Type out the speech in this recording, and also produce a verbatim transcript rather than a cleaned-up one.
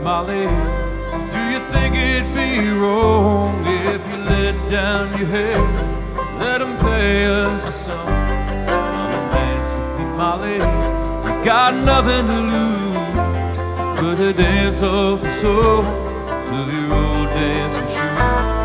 Molly. Do you think it'd be wrong if you let down your head, let them pay us a song? Come and dance with me, Molly. You got nothing to lose but to dance off the soles of your old dancing shoes.